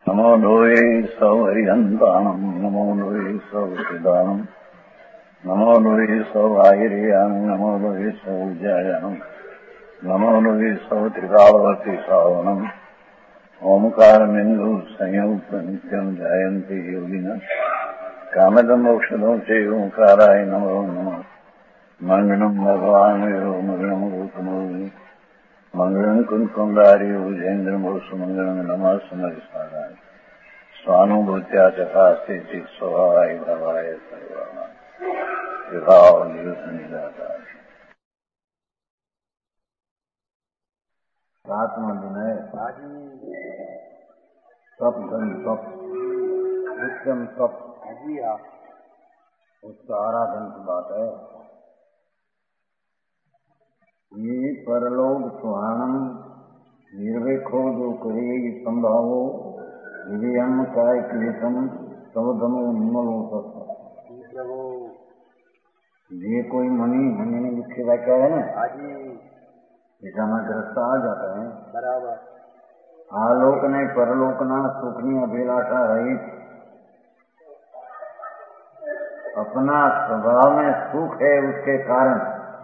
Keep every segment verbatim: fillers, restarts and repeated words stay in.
नमो लोये सौहरिहन्ताणम् नमो लोये सौहृदानम् नमो लोये सौभागिर्यानम् नमो लोये सौविद्यायानम् नमो लोये सौत्रिकावती सावनम् ओंकारमिन्दु संयुक्त नित्यम् जायन्ति योगिनः कामदमोक्षदं च ओंकाराय नमो नमः मंगलम् भगवान् यो मंगलम् गौतमोऽग्नि मंगलम् कुंकुमधारी भुजेन्द्रमो सुमंगलम् नमः समरिसाराय स्वानुभूत्या चकास्ते चित् स्वभावाय भवाय सर्वाणां विभाव निदाताय सातवां दिन है तप धन तप उत्तम तप उसका आराधन की बात है। ये परलोक सुहानम निर्वेखो जो करे संभावो विजयम काय क्लेशम सवधमो निर्मलो सत्य। ये कोई मनी मनी में लिखे व्याख्या है ना, ऐसा में ग्रस्त आ जाता है बराबर। आलोक ने परलोकना सुखनी अभिलाषा रहित अपना स्वभाव में सुख है, उसके कारण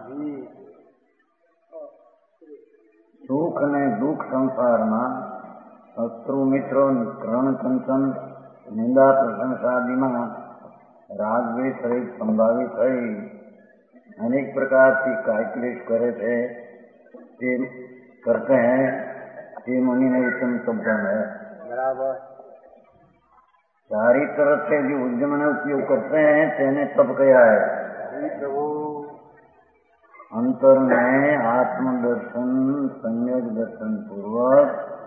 सुख ने दुख संसार में शत्रु मित्रों कर्ण कंचन निंदा प्रशंसा आदि में रागद्वेष रहित संभावित है। अनेक प्रकार की काय क्लेश करे थे ते करते हैं, ये मुनि ने उत्तम शब्द है बराबर। सारी तरफ से जो उद्यम ने उपयोग करते हैं तेने तब किया है। अंतर में आत्मदर्शन संयोग दर्शन पूर्वक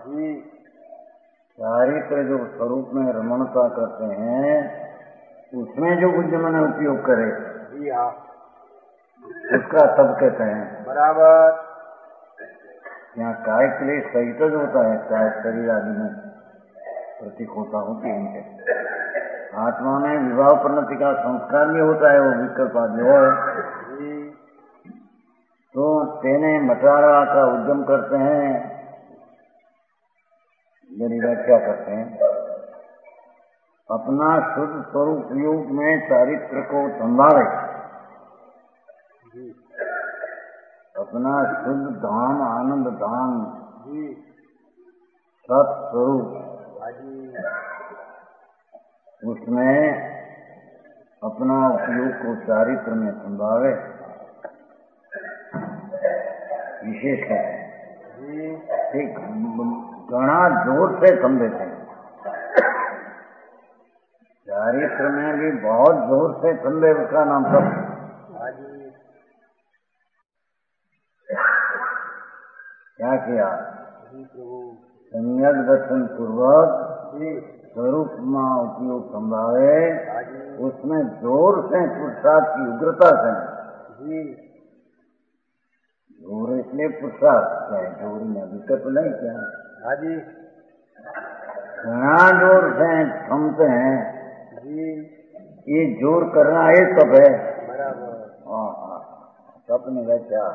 चारित्र जो स्वरूप में रमणता करते हैं उसमें जो उद्यम ने उपयोग करे उसका तब कहते हैं बराबर। यहाँ काय क्लेश सहित जो होता है, काय शरीर आदि में प्रतीक होता होती है इनके आत्मा में विवाह परिणति का संस्कार भी होता है, वो विकल्प आदि है तो तेने मटारा का उद्यम करते हैं। मेरी व्याख्या करते हैं अपना शुद्ध स्वरूप योग में चारित्र को संभाले, अपना शुद्ध धाम आनंद धाम सत स्वरूप उसमें अपना उपयोग को चारित्र में संभाले विशेष है। ठीक घना जोर से समझते हैं, चारित्र में भी बहुत जोर से समझे उसका नाम सब क्या किया सम्यक दर्शन पूर्वक स्वरूप में उपयोग संभाले, उसमें जोर से पुरुषार्थ की उग्रता से जोर इसलिए पुरुषार्थ क्या है, जोर में विकल्प नहीं क्या हाजी घना जोर से थमते हैं, ये जोर करना है तब है बराबर। हाँ हाँ तब नहीं क्या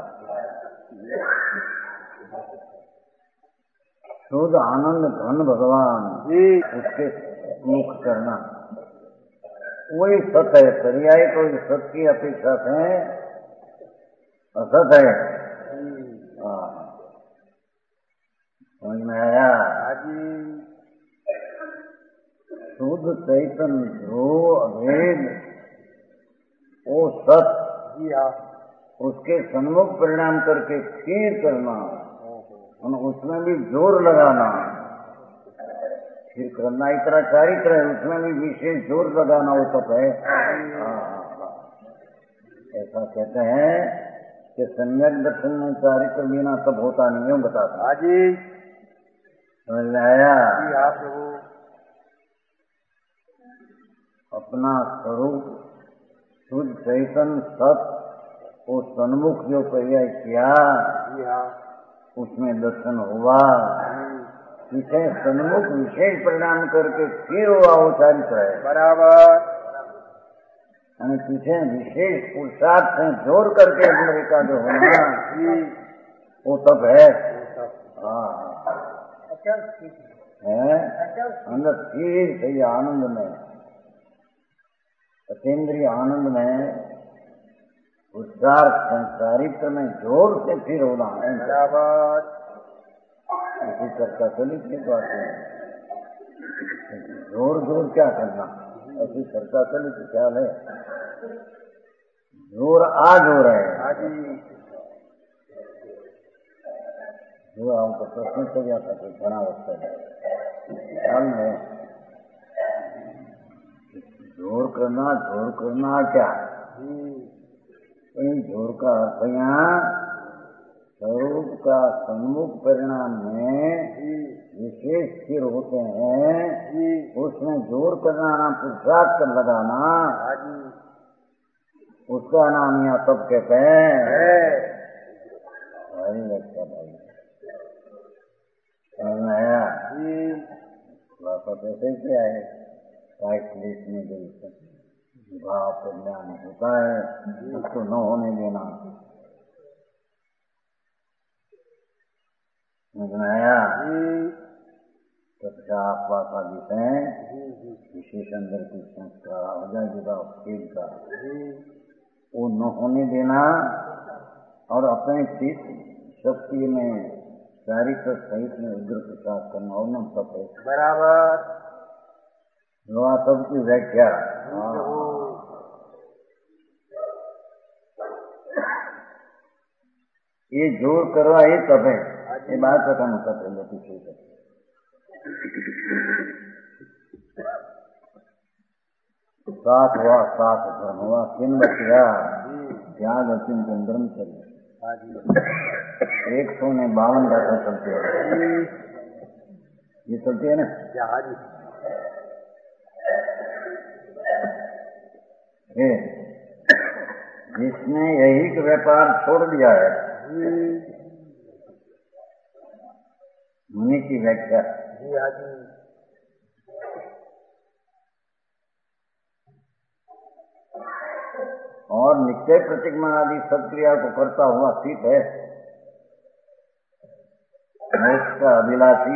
शुद्ध आनंद धन भगवान जी उसके मुख करना वही सत है। पर्याय तो सत की अपेक्षा से असत है। समझ में आया शुद्ध चैतन्य जो अभेद वो सत उसके सन्मुख परिणाम करके स्थिर करना और उसमें भी जोर लगाना, फिर करना इतना चारित्र है उसमें भी विशेष जोर लगाना वो तप है। ऐसा कहते हैं कि सम्यक दर्शन में चारित्र बिना तब होता नहीं है, बताता हाजी समझ में आया। अपना स्वरूप शुद्ध चैतन्य सत वो सन्मुख जो पर्याय किया उसमें दर्शन हुआ, पीछे सन्मुख विशेष परिणाम करके फिर हुआ वो चारित्र है बराबर। અને पीछे विशेष पुरुषार्थ से जोर करके अंदर का जो होना वो तब है। हाँ है अंदर स्थिर से आनंद में, अतीन्द्रिय आनंद में उत्साह संसारित्र में जोर से फिर होना है। बराबर इसी चर्चा चली थी बात में जोर जोर क्या करना, ऐसी चर्चा चली थी। ख्याल है जोर आ जोर है जो आपको प्रश्न चल जाता था घना वक्त है ख्याल में जोर करना। जोर करना क्या इन जोर का अर्थ यहाँ स्वरूप का सन्मुख परिणाम में विशेष स्थिर होते हैं, उसमें जोर करना नाम पुरुषार्थ लगाना, उसका नाम यहाँ सब कहते हैं। भाई अच्छा भाई समझ आया। ऐसे क्या है क्लेश में गई भाव कल्याण होता है, उसको न होने देना। समझ आया। तथा आदि है विशेष अंदर की संस्कार हो जाए जुदा खेल का, वो न होने देना और अपने चित्त शक्ति में चारित्र सहित में उग्र प्रसाद करना और न सब है। बराबर सबकी व्याख्या। ये जोर करवा ये तब है, ये बात का काम होता है पीछे से। साथ हुआ साथ धर्म हुआ किन बचिया त्याग अचिंतन ब्रह्मचर्य। एक सौ में बावन गाथा चलते हैं, ये चलती है ना। जिसने यही व्यापार छोड़ दिया है, मुनि की व्याख्या। और निश्चय प्रतिक्रमण आदि सत्क्रिया को करता हुआ स्थित है, मोक्ष का अभिलाषी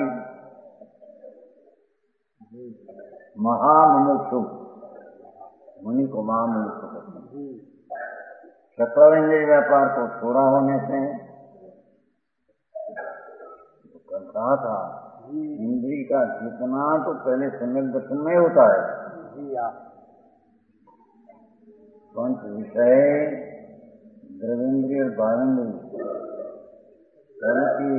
महामुमुक्षु, मुनि को महामुमुक्षु कहते हैं। चतुर्वेंद्रिय व्यापार को छोड़ा होने से कहा था इंद्रिय का जितना तो पहले सम्यक दर्शन में होता है। पंच विषय द्रवेंद्रिय और बावेंद्रिय की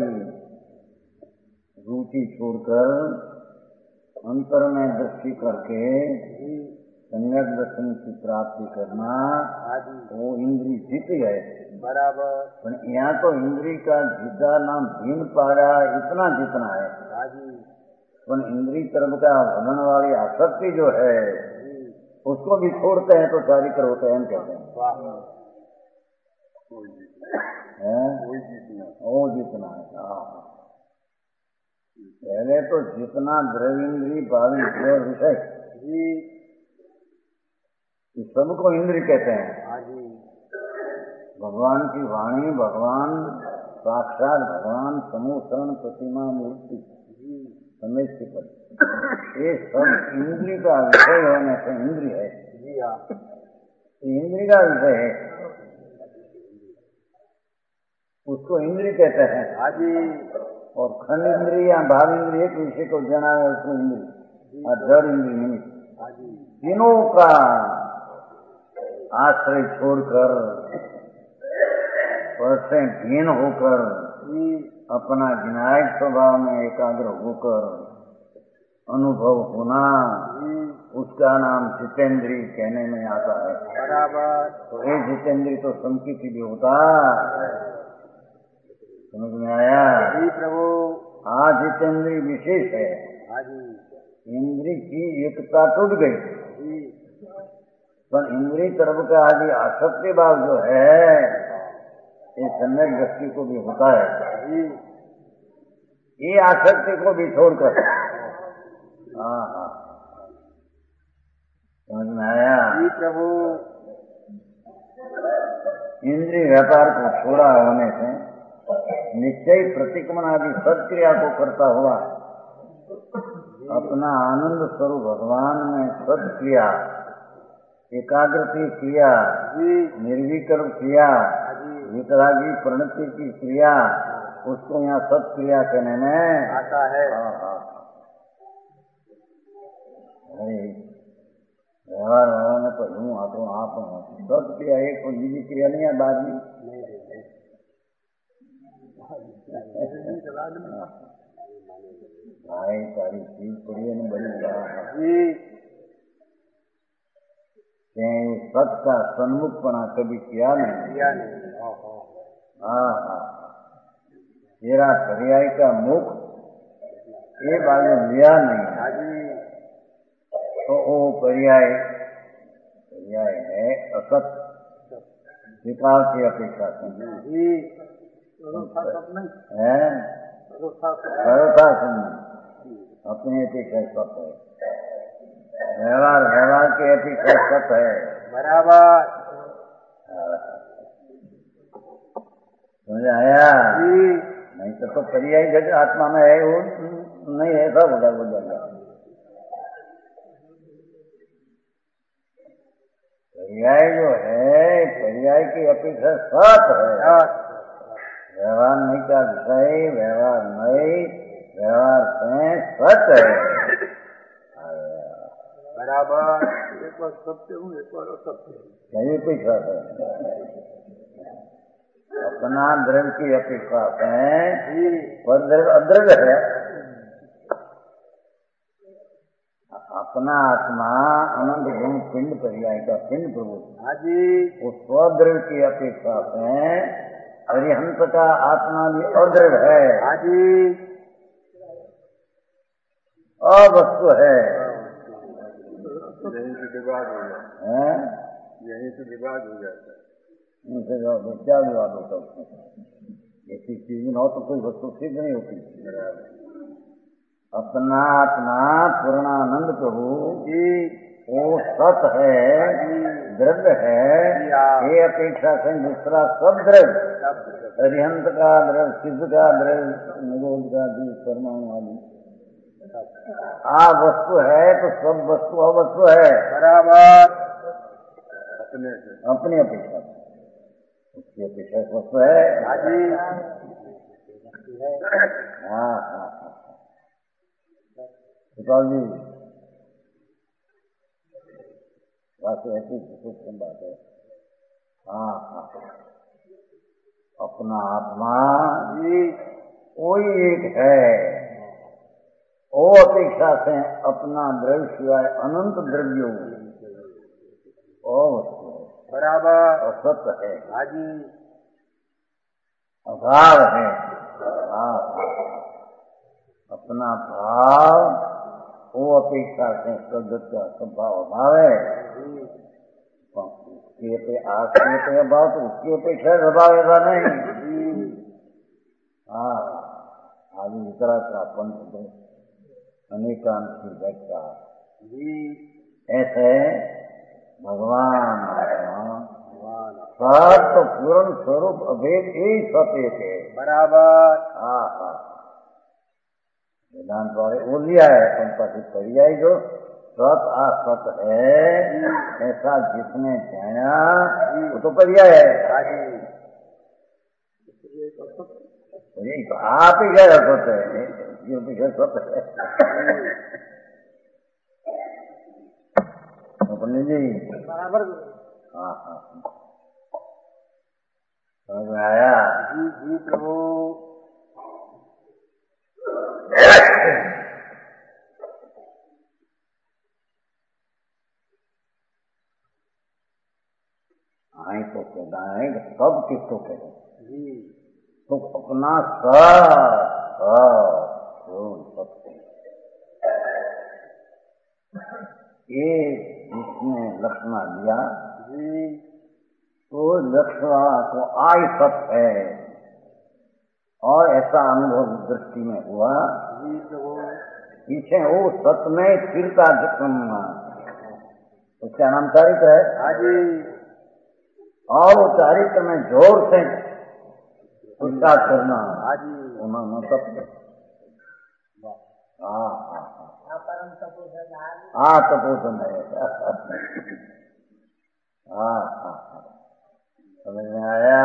रुचि छोड़कर अंतर में दृष्टि करके सम्यक दर्शन की प्राप्ति करना वो इंद्रिय जीती है। बराबर। पर यहाँ तो इंद्रिय का जीता नाम भीन पाया इतना जितना है, पर इंद्रिय तरफ का भगन वाली आसक्ति जो है उसको भी छोड़ते हैं तो चारित्र होते हैं कहते हैं। वो जितना है पहले तो जितना द्रव्येंद्रिय बावेंद्रिय विषय इस सबको इंद्रिय कहते हैं। भगवान की वाणी, भगवान साक्षात भगवान, समूह शरण, प्रतिमा, मूर्ति, समेष्टि पर ये सब इंद्रिय का विषय होने से इंद्रिय है। इंद्रिय का विषय है, उसको इंद्रिय कहते हैं। और खंड इंद्रिय या भाव इंद्रिय एक विषय को जाना है, उसको इंद्रिय और जड़ इंद्रिय निमित्त तीनों का आश्रय छोड़कर परसे हीन होकर अपना विनायक स्वभाव में एकाग्र होकर अनुभव होना, उसका नाम जितेंद्रिय कहने में आता है। बराबर। तो ये जितेंद्रिय तो संकित भी होता, समझ में आया? जी प्रभु। हाँ, जितेंद्रिय विशेष है। इंद्रिय की एकता टूट गई, पर इंद्रिय तरफ का आदि आसक्ति भाव जो है ये सम्यक दृष्टि को भी होता है। ये आसक्ति को भी छोड़कर, हाँ हाँ समझ में आया? जी प्रभु। इंद्रिय व्यापार को छोड़ा होने से निश्चय प्रतिक्रमण आदि सत्क्रिया को करता हुआ अपना आनंद स्वरूप भगवान में सद किया, एकाग्रता किया, निर्विकल्प किया, वितरागी प्रणति की क्रिया, उसको यहाँ सत क्रिया कहने में आता है। व्यवहार व्यवहार में तो हूँ आप आप सत क्रिया एक कोई बीजी क्रिया नहीं है बाद में। भाई सारी चीज पड़ी है बड़ी सत का सन्मुखपना कभी किया नहीं। हाँ हाँ तेरा पर्याय का मुख ये बाजू लिया नहीं तो वो पर्याय पर्याय है असत विकास की अपेक्षा है सर्वथा अपनी अपेक्षा सत है, व्यवहार व्यवहार की अपेक्षा सत है। बराबर समझ आया? नहीं तो, तो पर्याय जगह आत्मा में है वो नहीं है, सब होगा वो जाएगा। पर्याय जो है पर्याय की अपेक्षा सत है, व्यवहार नहीं का विषय व्यवहार नहीं, व्यवहार से सत है। बराबर एक बार सत्य हूँ एक बार असत्य कहीं कोई सत है। अपना द्रव्य की अपेक्षा है पर द्रव्य अद्रव्य है। अपना आत्मा अनंत गुण पिंड पर्याय का पिंड प्रभु उस स्वद्रव्य की अपेक्षा से अरिहंत का आत्मा भी अद्रव्य है, अवस्तु है। यहीं से विवाद हो जाता है, यहीं से विवाद हो जाता है। उनसे क्या विवाद होता है? ऐसी चीज न हो तो कोई वस्तु सिद्ध नहीं होती। अपना आत्मा पूर्णानंद प्रभु वो सत है, द्रव्य है, ये अपेक्षा से दूसरा सब द्रव्य अरिहंत का द्रव्य, सिद्ध का द्रव्य, निरोध का बीज परमाणु आदि आ वस्तु है तो सब वस्तु अवस्तु है। बराबर अपने अपनी अपेक्षा उसकी अपेक्षा वस्तु है। हाँ हाँ जी बात ऐसी सूक्ष्म बात है। हाँ हाँ अपना आत्मा कोई एक है, वो अपेक्षा से अपना द्रव्य सिवाय अनंत द्रव्यों वस्तु है। बराबर असत है, हाजी अभाव है। हाँ अपना भाव वो अपेक्षा से सदत का स्वभाव अभाव है। उसकी आत्मीय अभाव तो उसकी अपेक्षा अभाव ऐसा नहीं। हाँ आदि इतरा का पंच अनेकांत की व्याख्या ऐसे भगवान आत्मा सत पूर्ण स्वरूप अभेद ही सत्य थे। बराबर हाँ हाँ वेदांत वाले वो लिया है संपादित पर्याय जो सत असत है ऐसा जिसने जाना वो तो पर्याय है। यही तो आप ही कह रहे सत्य है, ये विषय सत्य है। अपने जी बराबर हाँ हाँ समझ में आया? जी जी प्रभु आई तो कहना है सब किसको कहे जी तो अपना सब सत्य ये जिसने लक्षणा लिया जी तो लक्षणा को आई सत्य है और ऐसा अनुभव दृष्टि में हुआ जी प्रभु पीछे वो सत्य में स्थिरता उसका नाम चारित्र है। हाजी और वो चारित्र में जोर से उसका करना हाजी उन्होंने सत्य। हाँ हाँ तपोधन है। हाँ हाँ समझ में आया।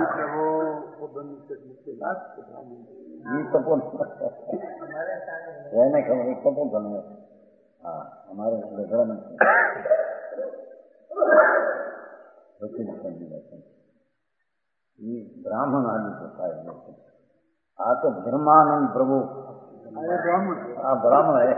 ये तपोधन है ना, खबर तपोधन है। हाँ हमारे गजरा में ये ब्राह्मण आदि होता है। हाँ तो ब्रह्मानंद प्रभु ब्राह्मण। हाँ ब्राह्मण है।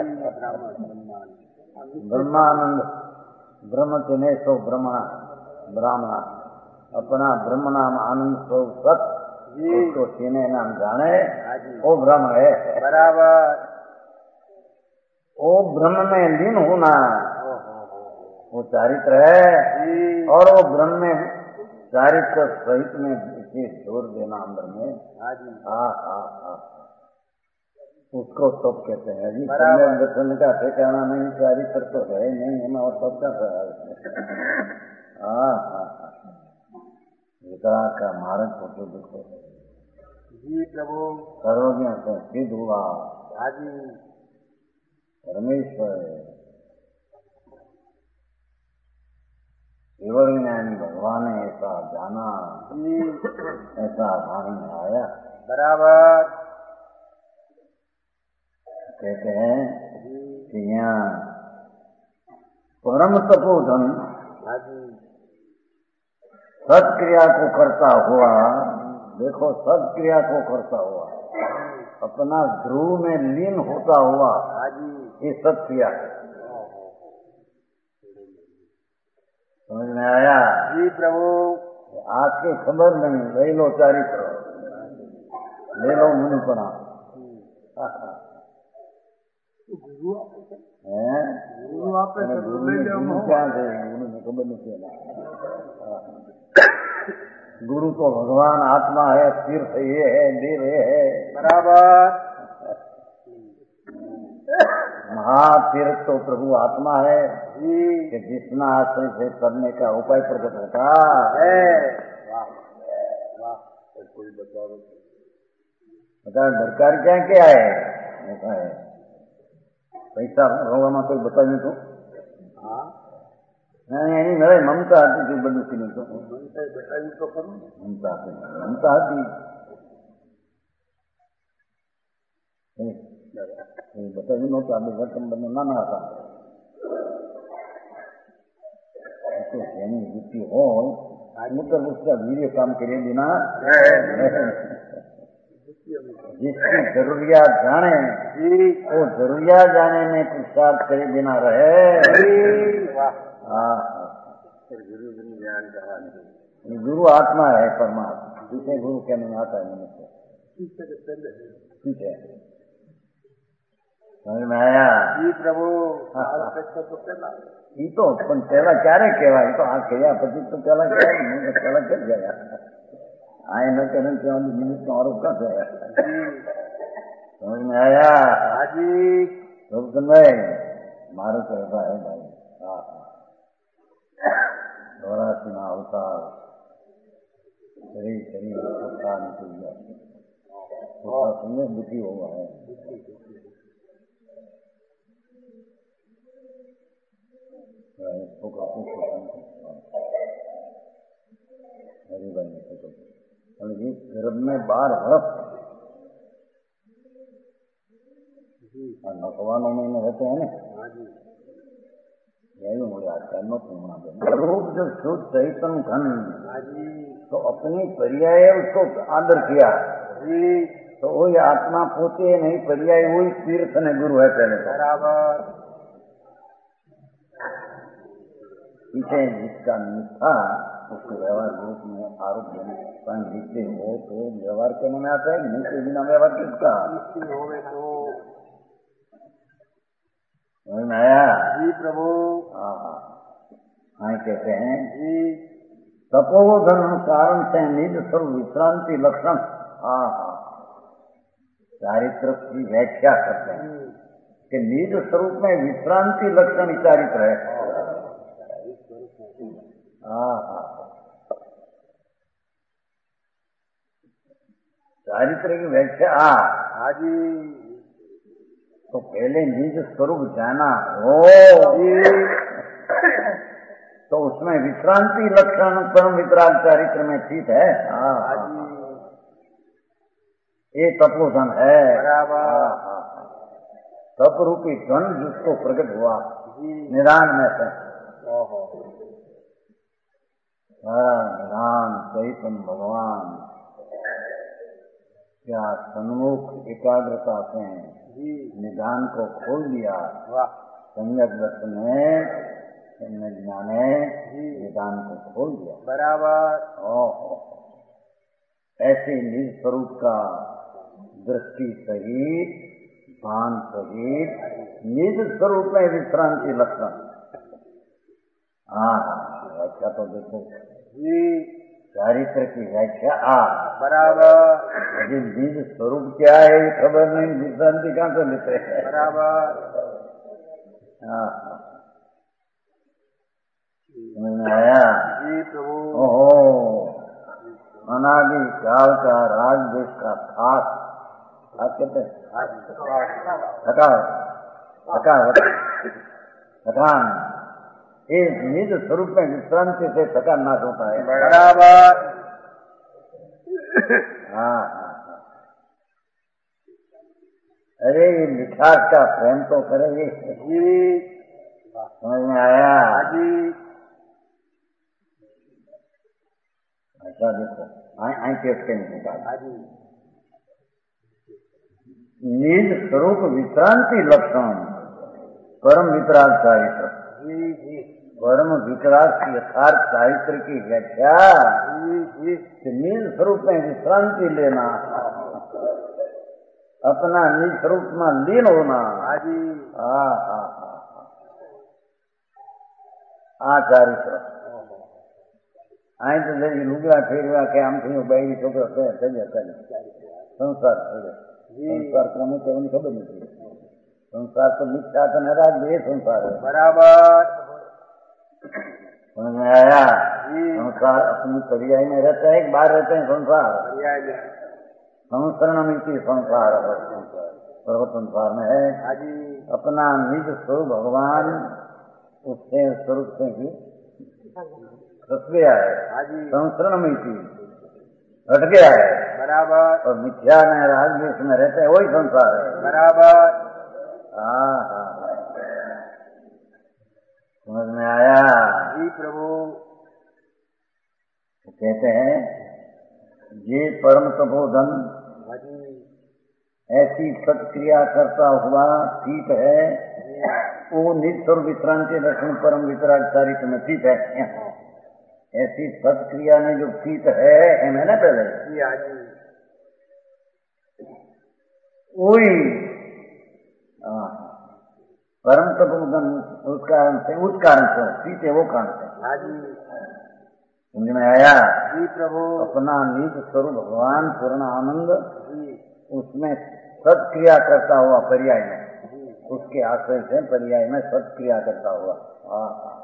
ब्रह्मानंद ब्रह्म चिन्ह सो ब्रह्मणा ब्राह्मणा अपना ब्रह्म नाम आनंद सो सत उसको चिन्ह नाम जाने वो ब्रह्म है बराबर। वो ब्रह्म में लीन होना वो चारित्र है। और वो ब्रह्म में चारित्र सहित में विशेष जोर देना अंदर में। हाँ हाँ हाँ उसको सब कहते हैं जी। दर्शन का ठिकाना नहीं, चारित्र तो है नहीं है और सबका हाँ हाँ वितरा का मार्ग फोटो देखो जी प्रभु। सर्वज्ञ से सिद्ध हुआ हाजी परमेश्वर केवल ज्ञानी भगवान ने ऐसा जाना, ऐसा भान में आया। बराबर। कहते हैं कि यहाँ परम तपोधन सत्क्रिया को करता हुआ, देखो सत्क्रिया को करता हुआ अपना ध्रुव में लीन होता हुआ ये सत्क्रिया समझ में आया जी प्रभु। आज की खबर नहीं, ले लो चारित्र, ले लो मुनिपना। गुरु आप गुरु क्या थे, गुरु ने खबर नहीं किया। गुरु तो भगवान आत्मा है, तीर्थ ये है, देव ये है। बराबर। महातीर्थ तो प्रभु आत्मा है कि जितना आश्रय से करने का उपाय प्रकट होता है। कोई बता बता दरकार क्या क्या है, ऐसा है पैसा होगा मैं कोई बता दूं तो नहीं मेरे ममता आती थी बंदू की नहीं तो बताइए तो करूँ। ममता आती ममता आती बताइए नो तो अभी वर्तन बंद ना ना आता तो यानी वृत्ति हो मतलब उसका वीर्य काम करे बिना जिसकी जरूरियात जाने वो जरूरियात जाने में पुरुषार्थ करे बिना रहे। हाँ गुरु आत्मा है परमात्मा, जिसे गुरु कहने में आता है मनुष्य। ठीक है समझ में आया जी प्रभु। ये तो पण पहला क्यारे कहेवाय तो आ कह्या પછી તો પહેલા કહેવાય હું તો પહેલા કરી ગયા આ ન કરે તો નિમિત્તનો આરોપ का है। समझ में आया हाजी। तो भाई मारो तो ऐसा है भाई। हाँ चौरासी में अवतार शरीर शरीर सत्ता निकल गया सुनने दुखी हुआ है। गर्भ में बार वर्ष नौकवानों में रहते हैं ना यही मुझे आजकल रूप जब शुद्ध चैतन घन तो अपनी पर्याय उसको आदर किया तो वही आत्मा पोते नहीं पर्याय वही तीर्थ ने गुरु है पहले तो बराबर। पीछे जिसका निष्ठा उसको व्यवहार रूप में आरोप देने जिससे हो तो व्यवहार करने में आता है, नीचे बिना व्यवहार किसका समझ में आया जी प्रभु। हाँ हाँ हाँ कहते हैं जी तपोधन कारण से निज स्वरूप विश्रांति लक्षण। हाँ हाँ चारित्र की व्याख्या करते हैं कि निज स्वरूप में विश्रांति लक्षण चारित्र है। हाँ हाँ चारित्र की व्याख्या हाजी तो पहले निज स्वरूप जाना हो तो उसमें विश्रांति लक्षण परम वितराग चरित्र में स्थित है। ये तपोधन है। तप रूपी धन जिसको प्रकट हुआ निदान में से, निदान चैतन्य भगवान क्या सन्मुख एकाग्रता से निदान को खोल दिया। सम्यक दर्शन में ज्ञाने निदान को खोल दिया। बराबर। ओहो, ऐसे निज स्वरूप का दृष्टि सहित भान सहित निज स्वरूप में विश्रांति लक्षण। हाँ, व्याख्या तो देखो चारित्र की व्याख्या आ बराबर। अभी निज स्वरूप क्या है खबर नहीं, विश्रांति कहाँ से लेते हैं। बराबर। हाँ, समझ में आया जी प्रभु। ओहो, अनादि काल का राज देश का खास खास कहते हैं थका थका थकान, इस निज स्वरूप में विश्रांति से थकान नाश होता है। बराबर। हाँ हाँ हाँ, अरे ये मिठास का प्रेम तो करेंगे जी। समझ में आया जी। ऐसा देखो आई के निकाल निज स्वरूप विश्रांति लक्षण परम वितराग चारित्र। परम वितराग यथार्थ चारित्र की व्याख्या निज स्वरूप में विश्रांति लेना, अपना निज स्वरूप में लीन होना। हाँ हाँ हाँ, चारित्र आई तो जैसे लुगड़ा फेरवा के आम थी बैरी छोकरो संसार संसार कोने केवल खबर नहीं। संसार तो मिथ्या तो नाराज ये संसार है। बराबर। समझ में आया। संसार अपनी पर्याय में रहता है, एक बार रहते हैं संसार संसरण मिलती संसार पर्वत संसार में है। अपना निज स्वरूप भगवान उससे स्वरूप से ही हट गया है, संसरण में थी हट गया है। बराबर। और मिथ्या में राजवेश में रहते हैं, वही संसार है। बराबर। हाँ हाँ, समझ में आया जी प्रभु। तो कहते हैं ये परम तपोधन ऐसी सत्क्रिया करता हुआ ठीक है, वो निज स्वरूप विश्रांति लक्षण परम वितराग चारित्र में ठीक है। ऐसी सत्क्रिया में जो स्थित है एम है ना पहले वही परम तपोधन, उस कारण से उस कारण से स्थित है, वो कारण से। समझ में आया जी प्रभु। अपना निज स्वरूप भगवान पूर्ण आनंद उसमें सत्क्रिया करता हुआ पर्याय में, उसके आश्रय से पर्याय में सत्क्रिया करता हुआ। हाँ हाँ,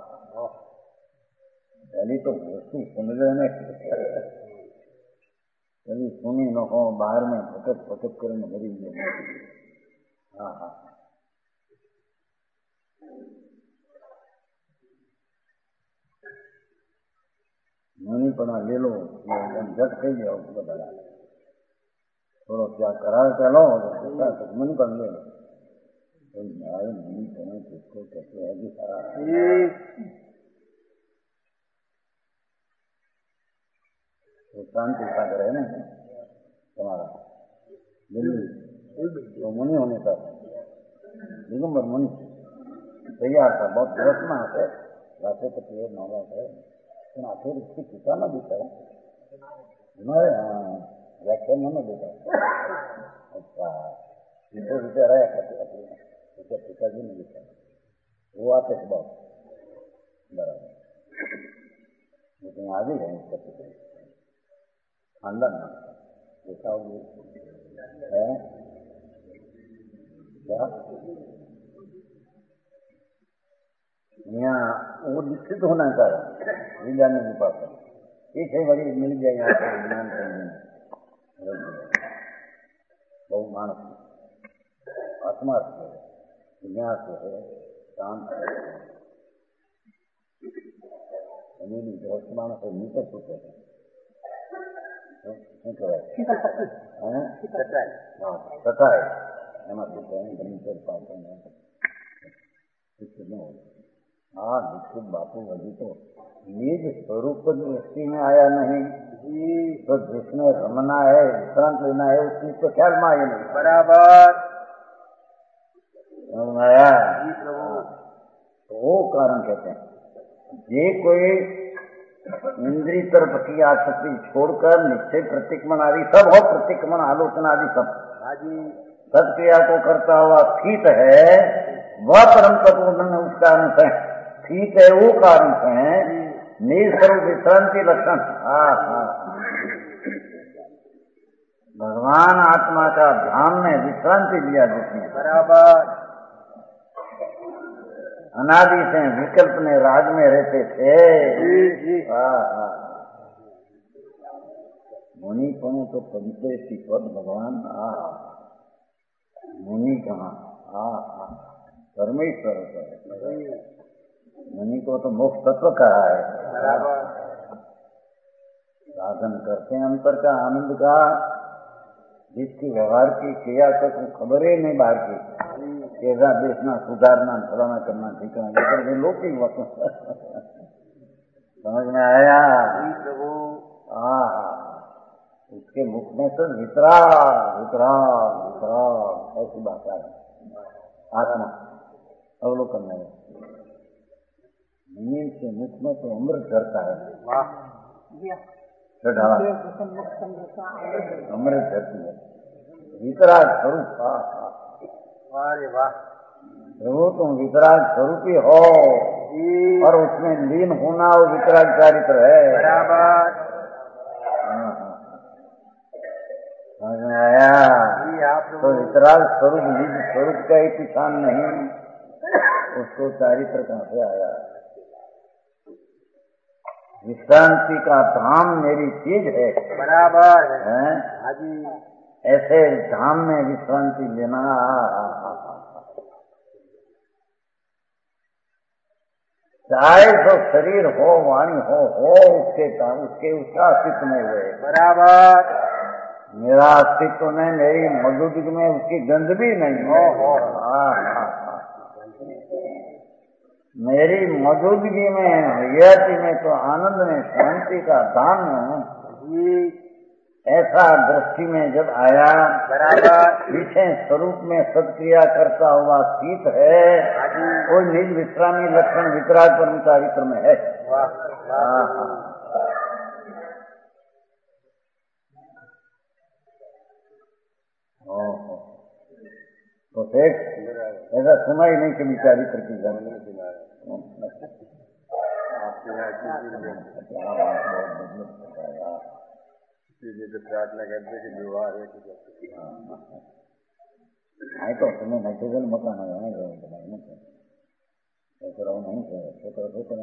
पहले तो वस्तु समझने कभी सुनी न हो, बाहर में भटक भटक कर मरी। हाँ हाँ, मनी पना ले लो, झट कही जाओ उसको बता थोड़ा क्या करा चलो मनी पन ले लो। मनी पना किसको कहते हैं कि सारा तो शांति सागर है ना तुम्हारा दिल्ली, तो मुनि होने का दिगंबर मुनि तैयार था, बहुत रचना है रास्ते तो पेड़ नाला है, लेकिन आखिर उसकी पिता न दिखा हमारे यहाँ व्याख्यान न दिखा। अच्छा जिसको विचार आया करते उसके पिताजी ने दिखा, वो आते बहुत बराबर, लेकिन आगे है उसका पिता खानदान देखा है क्या यहाँ वो निश्चित होना चाहिए, विद्या नहीं हो पाता। एक है बड़ी मिल जाए यहाँ पर ज्ञान करने बहुत मानस आत्मा विन्यास है, शांत है, એની દસ માણસો નીચે છૂટે શું કહેવાય સટાય એમાં છૂટે બ્રહ્મચર પાછળ ન હોય. हाँ दीक्षित बापू अभी तो निज स्वरूप दृष्टि में आया नहीं तो जिसमें रमना है विश्रांत लेना है उस चीज को ख्याल में आया नहीं. बराबर आया तो वो कारण कहते हैं जे कोई इंद्रिय तरफ की आसक्ति छोड़कर निश्चय प्रतिक्रमण आदि सब हो, प्रतिक्रमण आलोचना आदि सब सत्क्रिया को करता हुआ स्थित है वह परम तत्वज्ञ उस कारण से ठीक है. वो कारण से निस्वरूप विश्रांति लक्षण. हाँ हाँ भगवान आत्मा का धाम में विश्रांति दिया जिसने बराबर अनादि से विकल्प में राज में रहते थे. हाँ हाँ मुनि को तो पंचेशी पद भगवान आ मुनि कहाँ आ परमेश्वर है. मुनि को तो मोक्ष तत्व कहा है. साधन करते हैं अंतर का आनंद का जिसकी व्यवहार की क्रिया तक खबर ही नहीं बाहर की कैसा बेचना सुधारना फलाना करना ठिकाना लेकर के लोग की वक्त समझ में आया. हाँ उसके मुख में तो वितराग वितराग वितराग ऐसी बात है. आत्मा अवलोकन है नींद के मुख में तो अमृत झरता है. अमृत झरती है वितराग स्वरूप. प्रभु तुम वितराग स्वरूपी हो और उसमें लीन होना वो वितराग चारित्र है. समझ में आया. तो वितराग स्वरूप निज स्वरूप का ही किसान नहीं उसको चारित्र कहाँ से आया. विश्रांति का धाम मेरी चीज है. बराबर है ऐसे धाम में विश्रांति लेना. चाहे तो शरीर हो वाणी हो हो उसके उसके उसका अस्तित्व में हुए. बराबर मेरा अस्तित्व में मेरी मौजूदगी में उसकी गंध भी नहीं हो. मेरी मौजूदगी में हरियाती में तो आनंद में शांति का दान ऐसा दृष्टि में जब आया बराबर विषय स्वरूप में सत्क्रिया करता हुआ स्थित है कोई निज विश्रामी लक्षण वितराग परम चारित्र में है. तो देख ऐसा सुना ही नहीं कभी चारित्र की जान प्रार्थना करते कि व्यवहार है तो तुम्हें नेचुरल मकान है छोकरा नहीं छोकरा छोकरा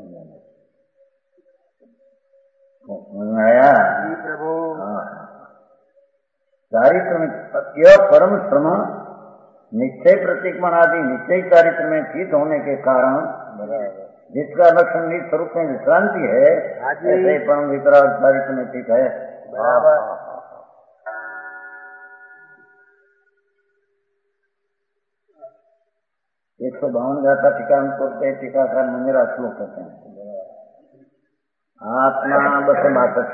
नहीं आया. प्रभु चारित्र में यह परम श्रम निश्चय प्रतिक्रमण आदि निश्चय चारित्र में चित होने के कारण जिसका लक्षण निज स्वरूप में विश्रांति है ऐसे परम वितराग चारित्र में चित है. एक सौ बावन गाथा टीका करते टीकाकार में मेरा श्लोक कहते हैं आत्मा बस बासठ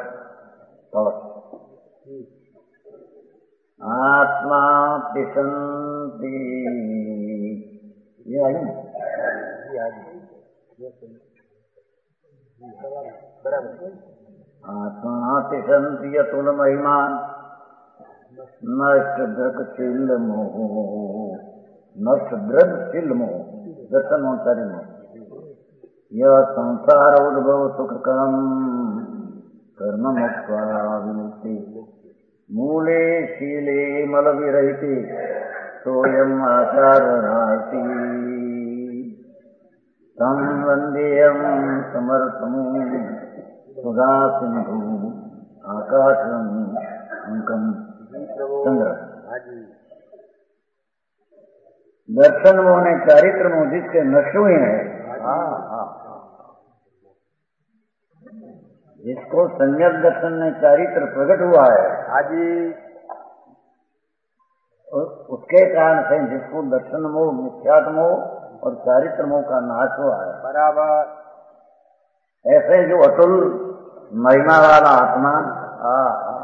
आत्मा तिसंति ये आई आत्मा तिसंति अतुल महिमा नष्ट द्रक चिल मोह नष्ट द्रग चिल मोह दर्शन चारि मोह यह संसार उद्भव सुख कर्म कर्म मुक्ति मूले शीले मल विरहिते सोयम आचार राशि तम वंदेयम समर्थमु सुधा सिंधु आकाशम अंकम चंद्र. दर्शन मोह ने चारित्र मोह जिसके नशे हुए हैं, हाँ हाँ, जिसको सम्यक दर्शन में चारित्र प्रकट हुआ है, हाजी उसके कारण से जिसको दर्शन मोह, मिथ्यात्व मोह और चारित्र मोह का नाश हुआ है। बराबर। ऐसे जो अतुल महिमा वाला आत्मा, आ, आ,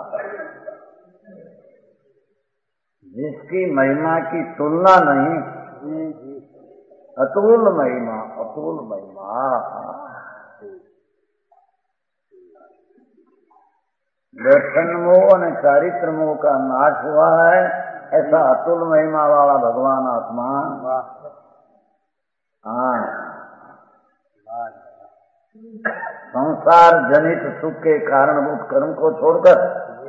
जिसकी महिमा की तुलना नहीं, जी जी, अतुल महिमा, अतुल महिमा, दर्शन मोह और चारित्र मोह का नाश हुआ है, ऐसा अतुल महिमा वाला भगवान आत्मा। हाँ, संसार जनित सुख के कारणभूत कर्म को छोड़कर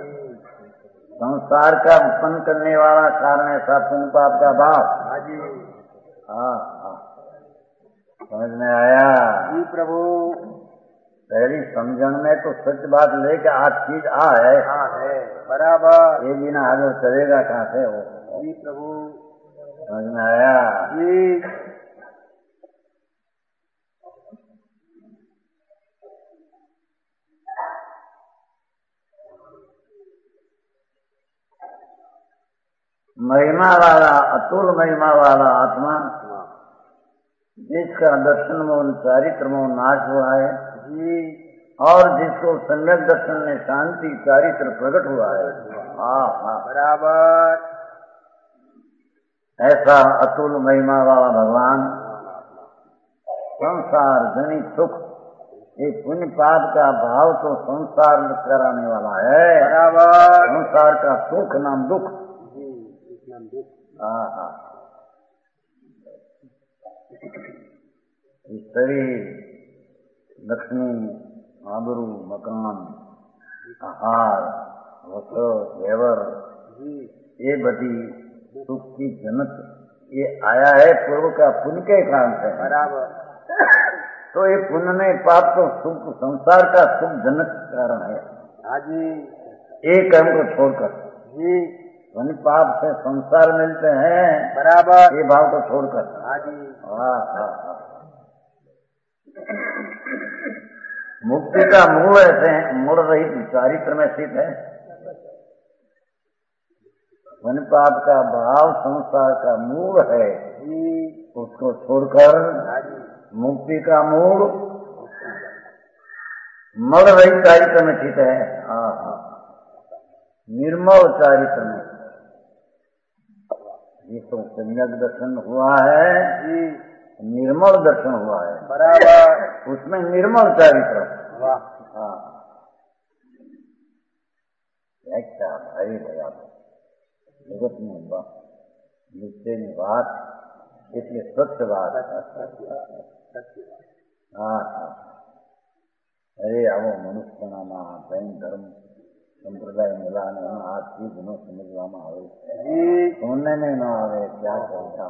संसार का उत्पन्न करने वाला कारण ऐसा पुण्य पाप का भाव। हाँ हाँ, समझ में आया जी प्रभु। पहली समझण में तो सच बात लेके आज चीज आ है, हाँ है, बराबर। ये बिना आगे चलेगा कहाँ से वो। जी प्रभु, समझ में आया जी। महिमा वाला, अतुल महिमा वाला आत्मा जिसका दर्शन मोह चारित्र मोह नाश हुआ है जी, और जिसको सम्यक दर्शन में शांति चारित्र प्रकट हुआ है। हाँ हाँ, बराबर। ऐसा अतुल महिमा वाला भगवान संसार जनित सुख, ये पुण्य पाप का भाव तो संसार कराने वाला है, बराबर। संसार का सुख नाम दुख। हाँ हाँ, स्त्री, लक्ष्मी, आबरू, मकान, आहार, वस्त्र, जेवर, ये बड़ी सुख की जनक ये आया है पूर्व का पुण्य के कारण से। बराबर। तो ये पुण्य में पाप तो सुख संसार का सुख जनक कारण है। हाजी, एक कर्म को छोड़कर जी, पुण्य पाप से संसार मिलते हैं, बराबर। ये भाव को छोड़कर। हाजी, हाँ हाँ हाँ, मुक्ति का मूल ऐसे मूल रहित चारित्र में स्थित है। पुण्य पाप का भाव संसार का मूल है, उसको छोड़कर मुक्ति का मूल मल रहित चारित्र में स्थित है। हाँ हाँ, निर्मल चारित्र में जिसको सम्यक दर्शन हुआ है, निर्मल दर्शन हुआ है, बराबर। उसमें निर्मल चारित्र। हाँ, अच्छा भाई भैया जगत में बात निश्चय में बात, इसलिए सत्य बात। हाँ हाँ, अरे आवो मनुष्यના જૈન ધર્મ संप्रदाय मिलाने आज की दिनों समझवाना आवे, सुनने में न आवे, क्या करेगा।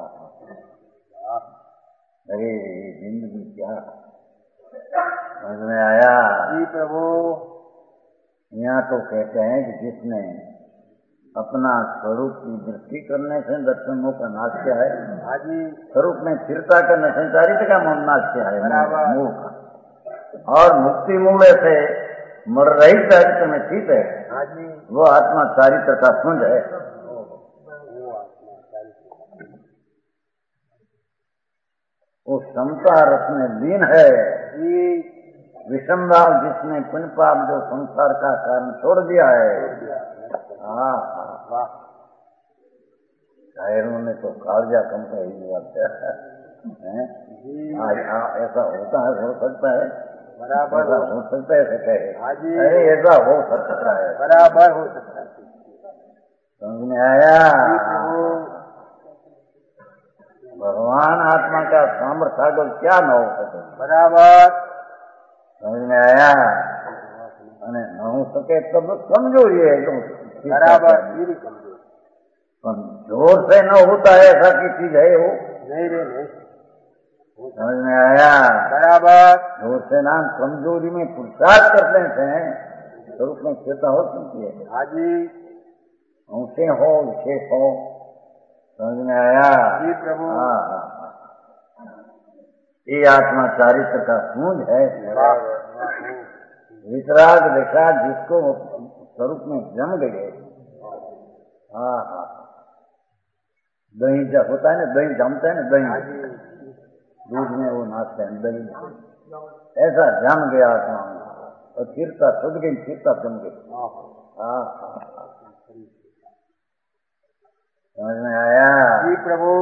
अरे जिंदगी क्या समझ में आया जी प्रभु। यहाँ तो कहते हैं कि जिसने अपना स्वरूप की दृष्टि करने से दर्शन मोह का नाश किया है, हाजी, स्वरूप में स्थिरता करने से चारित्र का मोह नाश किया है, मोह का, और मुक्ति मूल से मर रही चारित्र में स्थित है। हाजी, वो आत्मा चारित्र का पुंज है। वो समता रस में लीन है। विषम भाव जिसने पुण्य पाप जो संसार का कारण छोड़ दिया है। हाँ हाँ, शायरों ने तो कालजा कम का ही बात है। ऐसा होता है, हो सकता है, बराबर ऐसा हो सकता है, ऐसे कहे। हाजी, अरे ऐसा हो सकता है, बराबर हो सकता है। समझ में आया। भगवान आत्मा का सामर्थ्य अगर क्या न हो सके, बराबर समझ में आया। અને ન हो सके तब कमजोरी है, तो बराबर जोर से न होता है ऐसा की चीज है वो, नहीं रे नहीं, समझ में आया। बराबर जोर से नाम कमजोरी में पुरुषार्थ करते हैं, स्वरूप में स्थिरता हो सकती है। हाजी, ऊंचे हो विशेष हो, समझ में आया? जी प्रभु। हाँ हाँ हाँ, ये आत्मा चारित्र का पूंज है। वितराग विषाद जिसको स्वरूप में जम गए। हाँ हाँ, दही जब होता है ना, दही जमता है ना, दही दूध में वो नाचते हैं दही, ऐसा जम गया आत्मा में और चिरता छुट गई, चिरता जम गई। हाँ हाँ, समझ में आया? जी प्रभु।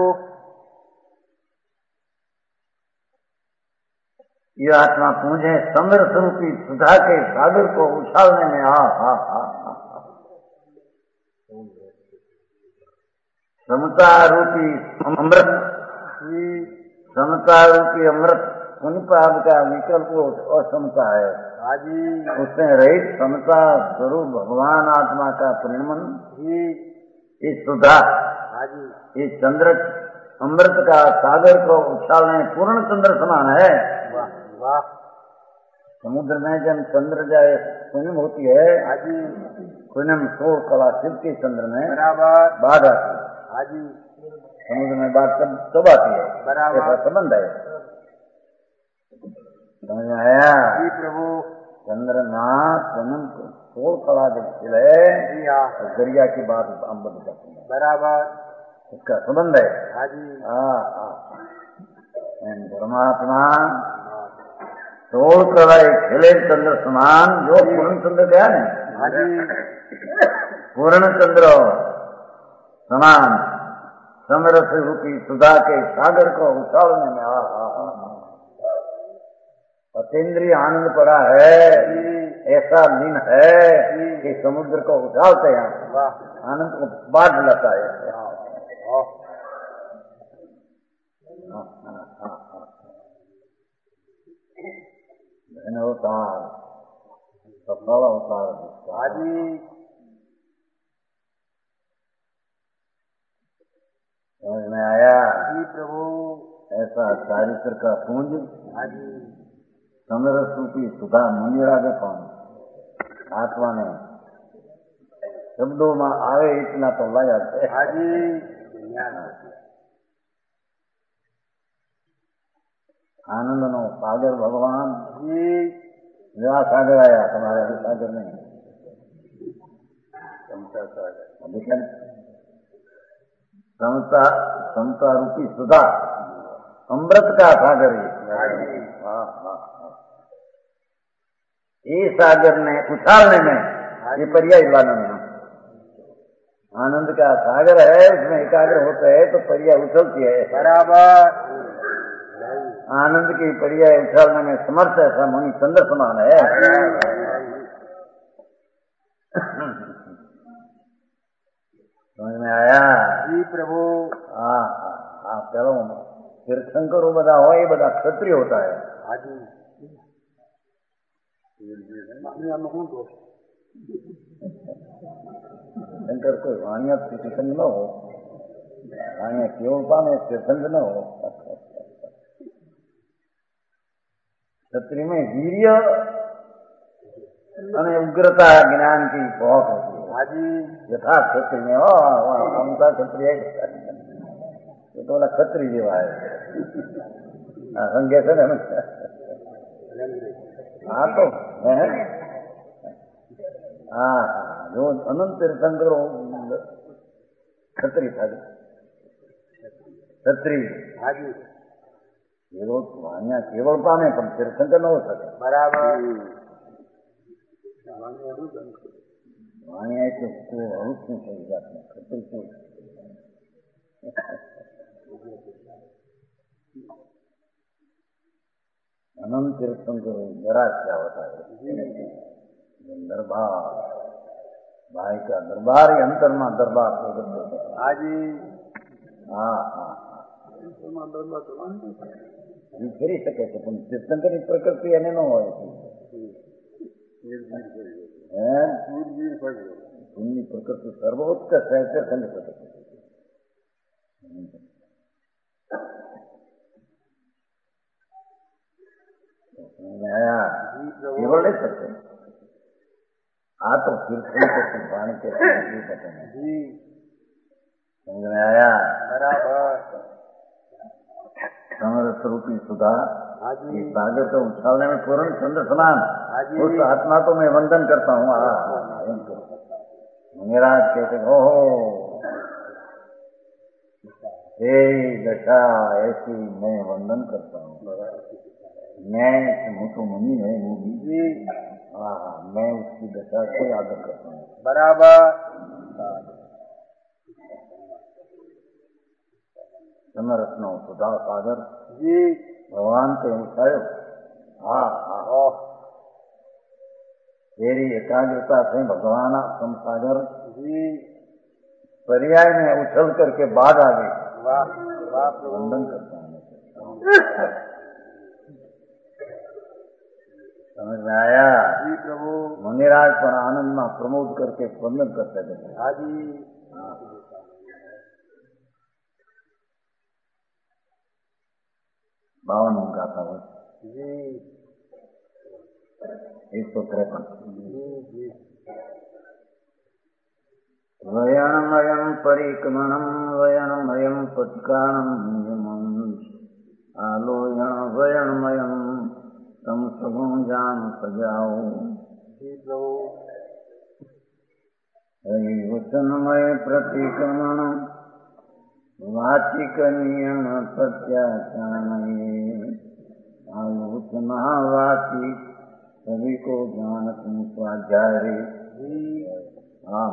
ये आत्मा पूंजे समर स्वरूपी सुधा के सागर को उछालने में आ हा हा हा समता रूपी अमृत, समता रूपी अमृत उन पाप का विकल्प असमता है। उसमें रहित समता स्वरूप भगवान आत्मा का परिणमन इस सुधा, इस चंद्र अमृत का सागर को उछालने पूर्ण चंद्र समान है। समुद्र में जब चंद्र जाए पूर्णिम होती है, पूर्णिम सोल कला शिव के चंद्र में बाढ़ आती है, समुद्र में बाढ़ तब तब आती है, ऐसा संबंध है। समझ में आया? जी प्रभु। चंद्रमा पूर्णिम सोल कला जब खिले तो दरिया की बात अम्बद करती है, बराबर इसका संबंध है। हाँ हाँ, परमात्मा सोल कला खिले चंद्र समान जो पूर्ण चंद्र गया न, पूर्ण चंद्र समान समरस रूपी सुधा के सागर को उछालने में आ हा हा अतीन्द्रिय आनंद पड़ा है, ऐसा लीन है कि समुद्र को उछालते हैं, आनंद को बांट लेता है। अवतार सफल अवतार समझ में आया? जी प्रभु। ऐसा चारित्र का पुंज समरस रूपी सुधा मुनिरा के पान आत्मा ने शब्दों में आवे इतना तो लाया आनंद नो सागर भगवान जी। जहाँ सागर आया तुम्हारे अभी सागर नहीं, समता सागर, समता समता रूपी सुधा अमृत का सागर है। हाँ हाँ, ये सागर ने उछालने में, ये पर्याय लाने में, आनंद का सागर है, उसमें एकाग्र होता है तो पर्याय उछलती है, बराबर आनंद की पर्याय उछालने में समर्थ ऐसा मुनि चंद्र समान है। समझ में आया? जी प्रभु। हाँ हाँ, चलो तीर्थंकरो बधा हो, ये बधा क्षत्रिय होता है। शंकर कोई वाणिया तीर्थंक न हो, वाणिया केवल पाने तीर्थंक न हो। क्षत्रिय में वीर्य અને उग्रता ज्ञान की बहुत होती है। यथा क्षत्रिय में हो हमका क्षत्रिय ये तो बोला क्षत्रिय जीवा है, संज्ञा से ना हाँ तो है हाँ हाँ, जो अनंत तीर्थंकर क्षत्रिय था, क्षत्रिय केवल वाणिया केवल पाने पर तीर्थंकर न हो सके, बराबर वाणिया तो अवश्य नहीं सही जाते क्षत्रिय को अनंत तीर्थंकर जरा क्या होता है, दरबार भाई का दरबार ही अंतर में दरबार प्रगट होता है। हाँ हाँ કરી શકે છે પણ તીર્થંકરની પ્રકૃતિ એને ન હોય એમની પ્રકૃતિ સર્વોચ્ચ છે તીર્થંકર પ્રકૃતિ केवल नहीं सकते आ तो तीर्थंकर की वाणी के समझ में आया। रस रूपी सुधा, हाँ ये जी, सागर को उछालने में पूर्ण चंद्र समान हाँ जी, उस आत्मा को मैं वंदन करता हूँ। महाराज कहते हो हे दशा ऐसी मैं वंदन करता हूँ। मैं वो तो मुनि है वो भी जी, हाँ हाँ मैं उसकी दशा को आदर करता हूँ। बराबर, समरत्नो सुधा सागर जी, भगवान के उठायो। हाँ हाँ ओह, तेरी एकाग्रता से भगवान सम सागर जी, पर्याय में उछल करके बाद आ गई। वाह, वाह प्रभु, वंदन करता हूँ। समझ में आया? जी प्रभु, मुनिराज पर आनंद में प्रमोद करके वंदन करते थे। हाँ जी, बावन गाता है जी, एक सौ तिरपन। जी, जी, वयनमयं परिक्रमणं वयनमयं पत्काणं आलोयन वयनमयं तम सगुण जान सजाओ। जी प्रभु, हरि वचनमय प्रतिक्रमण वाचिक नियम प्रत्याचारमये आलोचना वाची सभी को ज्ञान तुम स्वाध्याय। जी, हाँ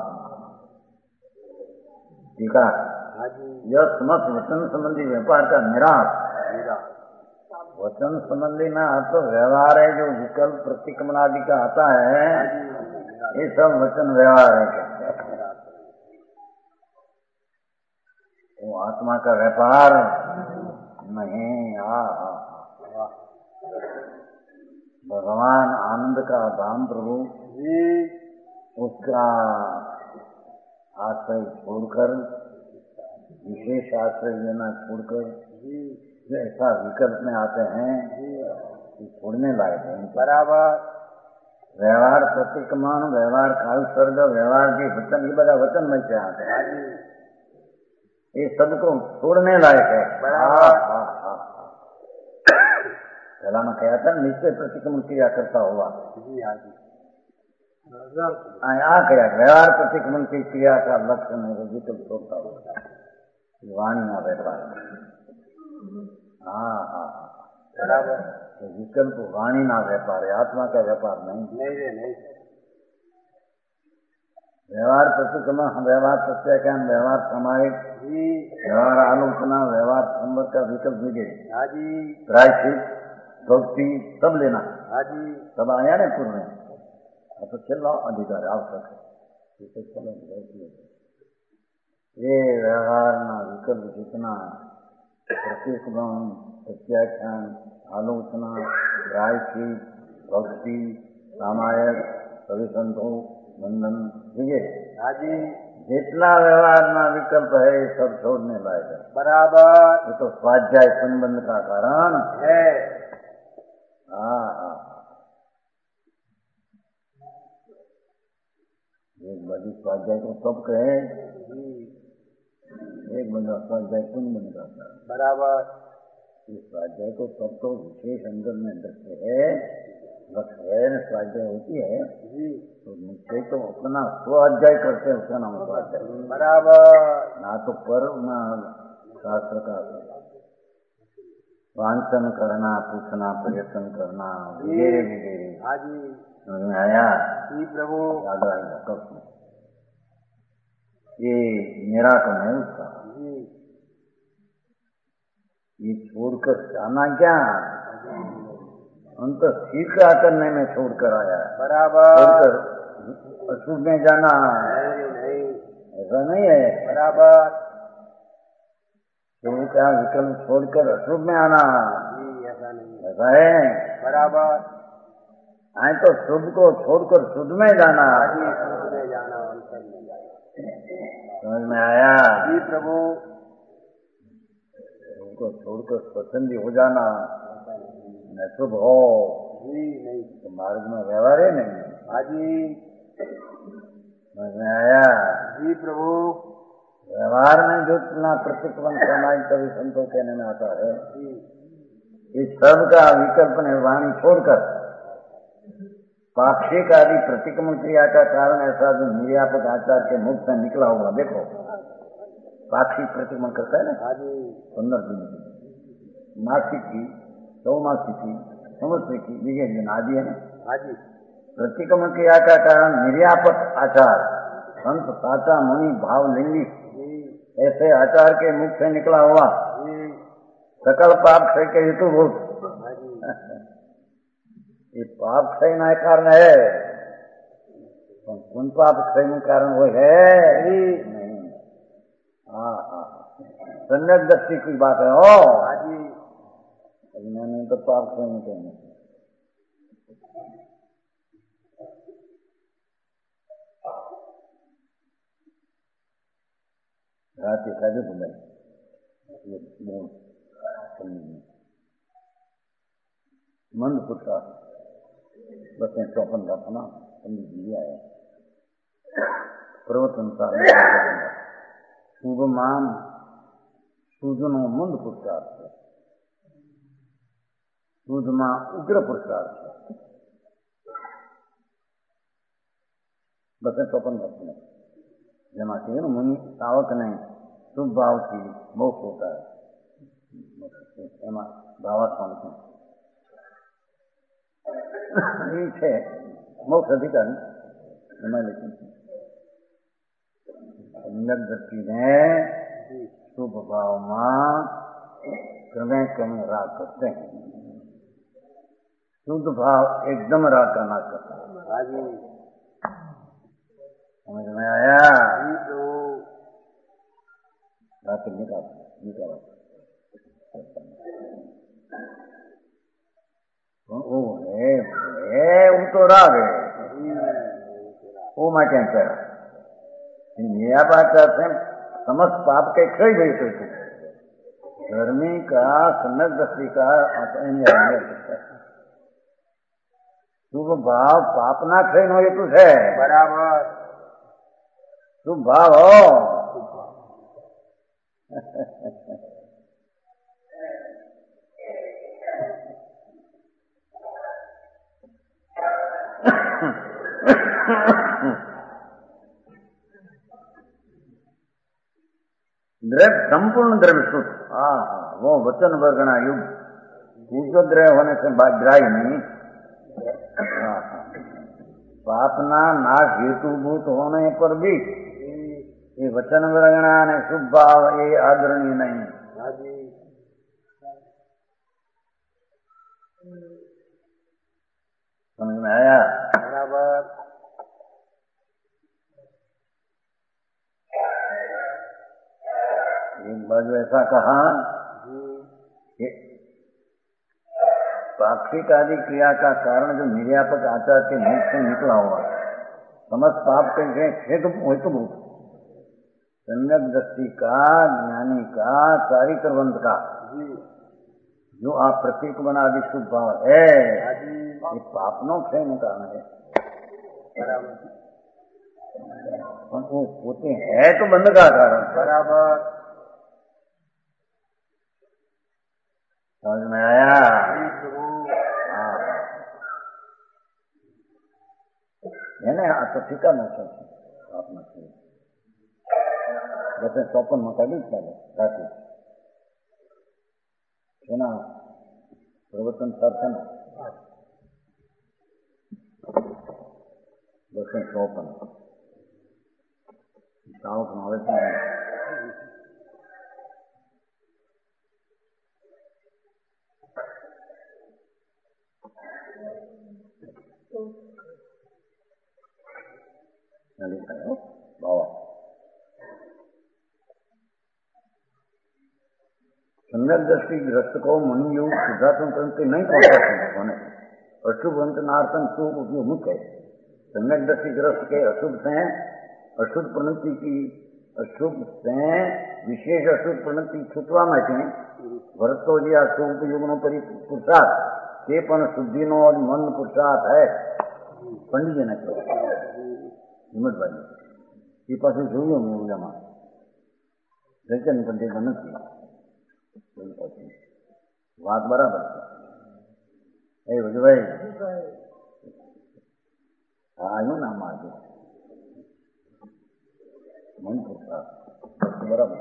ठीक है। हाँ जी, यह समस्त वचन संबंधी व्यापार का निराश। मेरा, वचन संबंधी में तो व्यवहार है जो विकल्प प्रतिक्रमण आदि का आता है, हाँ जी, मेरा, ये सब वचन व्यवहार है। मेरा, वो आत्मा का व्यापार नहीं। आ वाह, भगवान आनंद का धाम प्रभु जी, उसका आश्रय छोड़कर विशेष आश्रय लेना छोड़कर जी, ऐसा विकल्प में आते हैं जी, कि छोड़ने लायक है। बराबर, व्यवहार प्रतिक्रमण व्यवहार काल सर्ग व्यवहार के वचन ये બધા वचन में से आते हैं। हाँ जी, ये सबको छोड़ने लायक है। बराबर। हाँ हाँ हाँ पहला मैं कहा था निश्चय प्रतिक्रमण क्रिया करता हुआ जी, हाँ जी, यहाँ क्या व्यवहार प्रतिक्रमण की क्रिया का लक्ष्य नहीं विकल्प छोड़ता हुआ वाणी ना व्यापार। हाँ हाँ बराबर, तो विकल्प वाणी ना व्यापार है, आत्मा का व्यापार नहीं। नहीं रे नहीं, व्यवहार प्रतिक्रमण व्यवहार प्रत्याख्यान व्यवहार सामायिक जी, व्यवहार आलोचना व्यवहार संबंध का विकल्प विजय हाँ जी, प्रायश्चित भक्ति सब लेना हाँ जी, सब आया ने पूर्व में अब तो चल रहा अधिकार आवश्यक है। ये व्यवहार ना विकल्प जितना प्रतिक्रमण प्रत्याख्यान आलोचना प्रायश्चित भक्ति सामायिक सभी संतोष बंधन विजय हाँ जी, जितना व्यवहार में विकल्प है ये सब छोड़ने लायक है। बराबर ये तो स्वाध्याय संबंध का कारण है। हाँ हाँ एक बड़ी स्वाध्याय को सब कहे, एक बड़ा स्वाध्याय संबंध का कारण बराबर, इस स्वाध्याय को सब तो विशेष अंदर में दृश्य है लक्ष्य है स्वाध्याय होती है जी, तो मुझसे तो अपना स्वाध्याय करते हैं उसका नाम स्वाध्याय। बराबर, ना तो पर ना शास्त्र का वांचन करना पूछना प्रयत्न करना वगैरह वगैरह। हाँ जी, समझ में आया? जी प्रभु, याद आएगा कब ये निराकरण है उसका। जी, ये छोड़कर जाना क्या उनको स्वीकार करने में छोड़कर आया है, बराबर, छोड़कर अशुभ में जाना नहीं नहीं, ऐसा नहीं है। बराबर, शुभ का विकल्प छोड़कर अशुभ में आना जी ऐसा नहीं, ऐसा है। बराबर, आए तो शुभ को छोड़कर शुद्ध में जाना। हाँ जी, शुद्ध में जाना अंतर में जाना। समझ में आया? जी प्रभु, उनको छोड़कर स्वच्छंदी हो जाना न शुभ हो जी नहीं, तो मार्ग में व्यवहार ही नहीं। हाँ जी, समझ में आया? जी प्रभु, व्यवहार में जो इतना प्रतिक्रमण समाज कभी संतों कहने में आता है जी, इस सब का विकल्प ने वाणी छोड़कर पाक्षिक आदि प्रतिक्रमण क्रिया का कारण ऐसा जो निर्यापक आचार के मुख से निकला होगा। देखो पाक्षिक प्रतिक्रमण करता है ना, पंद्रह दिन की मासिक की, चौमासिक की, संवत्सर की, विजय दिन आदि है ना। प्रतिक्रमण क्रिया का कारण निर्यापक आचार, संत साचा मुनि भाव लिंगी ऐसे आचार के मुख से निकला हुआ सकल पाप क्षय के हेतु भूत ये पाप क्षय न कारण है। कौन पाप क्षय में कारण वो है नहीं। हाँ हाँ सम्यक दृष्टि की बात है। ओ मैंने तो पाप क्षय में कहना रात कैसे बोले मंद पुत्र बस चौपन का था ना, पंडित जी आया प्रवचन शुभ मान सूजनो मंद पुरुषार्थ, सूझमा उग्र पुरुषार्थ, बस चौपन का जमा किए ना मुनि सावक ने शुभ भाव की मोक्ष होता है એમાં ભાવાત્મક એ છે મોક્ષ અધિકારી એમાં લખ્યું છે सम्यक दृष्टिને शुभ भावમાં क्रमे क्रमे राग करते हैं। शुद्ध भाव एकदम राग करना करता है। समझ में आया? रात निकाल निकाल वो है वो तो राग है वो मैं कहता है यह बात करते हैं समस्त पाप के क्षय गई थे धर्मी का सम्यक दृष्टि का शुभ भाव पाप ना क्षय हो हेतु है बराबर शुभ भाव हो द्रव्य संपूर्ण द्रव्य शुद्ध। हाँ हाँ वो वचन वर्गना युग पूजो द्रव्य होने से ग्राह्य नहीं। हाँ हाँ पापना नाश हेतुभूत होने पर भी ये वचन वर्गना ने शुभ भाव ये आदरणीय नहीं। समझ में आया? बराबर। एक बाजू ऐसा कहा कि पाक्षिक आदि क्रिया का कारण जो निर्यापक आचार के मुख से निकला हुआ समस्त पाप के हेतुभूत सम्यक दृष्टि का ज्ञानी का चारित्रवंत का जो आप प्रतीक बना आदि शुभ भाव है ये पाप नो क्षय में कारण है। वो होते है तो बंध का कारण बराबर। समझ में आया? हाँ है ना तो ठीक है ना आप जैसे चौपन मकाली चले राखी है ना प्रवचन करते ना जैसे चौपन सावक नॉलेज बाबा सम्यक दृष्टि ग्रस्त को मुनि योग सिद्धार्थन करते नहीं पहुंचाते होने अशुभ अंतनार्थन शुभ उपयोग मुख्य है। सम्यक दृष्टि ग्रस्त के अशुभ से अशुद्ध प्रवृत्ति की अशुभ से विशेष अशुद्ध प्रवृत्ति छूटवा માટે વર્તો જે આ શુભ ઉપયોગનો પુરુષાર્થ તે પણ શુદ્ધિનો મન પુરુષાર્થ है। પંડિતજીને કહ્યું હિંમતભાઈ એ પાછું જોયું મેં ઓલામાં જયચંદ પંડિત નથી વાત બરાબર છે એ ભજભાઈ હા આવ્યું નામ આજે મન પૂછતા બરાબર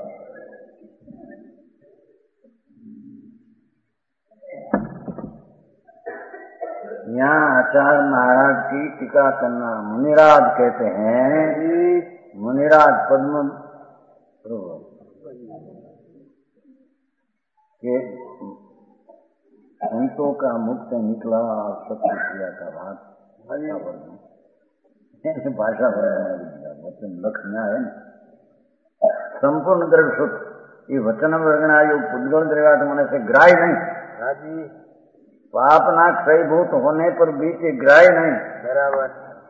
यहाँ आचार्य महाराज की टीका करना मुनिराज कहते हैं मुनिराज पद्म के संतों का मुख से निकला सत्य क्रिया का बात भाषा वचन लक्षण है संपूर्ण द्रव्य सुख ये वचन वर्गना योग पुद्गल द्रव्यात होने से ग्राह्य नहीं पाप ना क्षयभूत होने पर भी ये ग्राह्य नहीं बराबर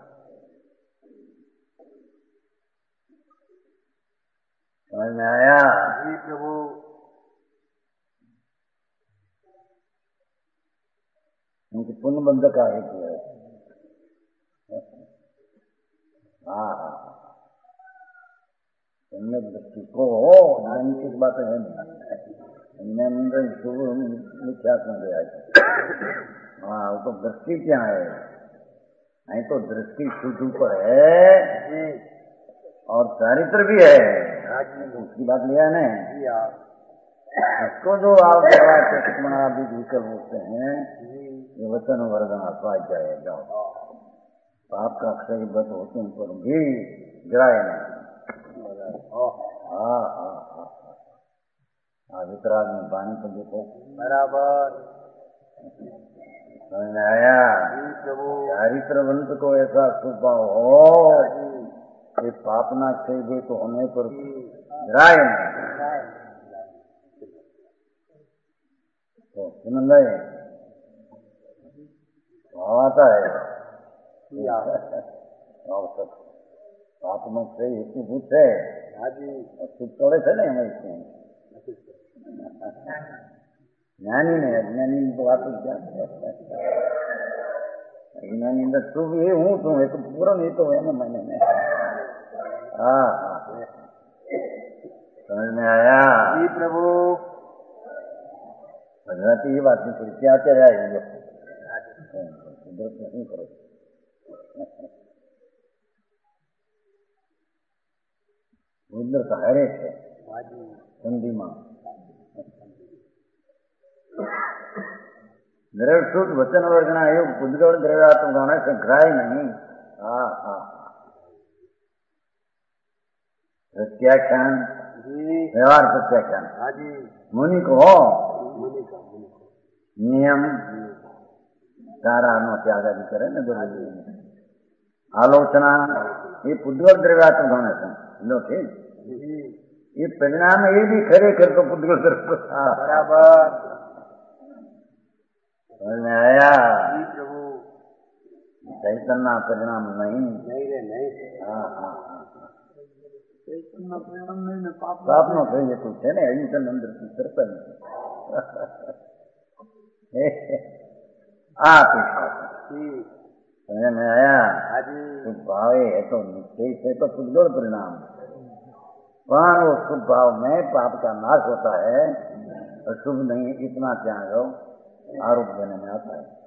समझ में आया जी प्रभु उनकी पुण्य बंध का हेतु है हाँ हाँ सम्यक दृष्टि को ज्ञान की बात है नहीं शुभ मिथ्यात्म गया हाँ वो तो दृष्टि क्या है नहीं तो दृष्टि शुद्ध पर है और चारित्र भी है तो उसकी बात लिया ना उसको जो आप आदि विकल्प होते हैं ये वचन वर्गना स्वाध्याय जाओ पाप का अक्षय बत होते पर भी गिराए नहीं हाँ हाँ हाँ हाँ वितराग में पानी को देखो बराबर समझ में आया चारित्रवंत को ऐसा स्वभाव हो कि पापना क्षय भी तो होने पर गिराए नहीं तो सुन गए भाव आता है पापना क्षय हेतु भूत है और सुख थोड़े थे नहीं हमें ज्ञानी नहीं अज्ञानी तो बात क्या अज्ञानी अंदर शुभ ये हूँ तो है तो पूरा नहीं तो है ना मैंने में हाँ हाँ समझ में आया जी प्रभु भगवती ये बात नहीं फिर क्या क्या है कुदरत नहीं करो उधर का हरे है ठंडी माँ द्रव्यशुद्ध वचन वर्गना योग पुद्गल द्रव्यात्म होने से ग्राह्य नहीं हाँ हाँ प्रत्याख्यान व्यवहार प्रत्याख्यान मुनि को नियम सारा नो त्याग आदि करे न जरूरी आलोचना ये पुद्गल द्रव्यात्म होने से लो ठीक ये परिणाम ये भी खरे कर तो पुद्गल द्रव्य बराबर समझ में आया प्रभु चैतन्य परिणाम नहीं नहीं रे नहीं हाँ हाँ हाँ चैतन्य परिणाम नहीं पाप पाप नो થઈ જતું છે ને અહિંસન અંદર થી સરપંચ આ પીછા समझ में आया शुभ भाव है तो निश्चय से तो पुद्गल परिणाम पर वो शुभ भाव में पाप का नाश होता है और शुभ नहीं इतना त्याग आरोप देने में आता है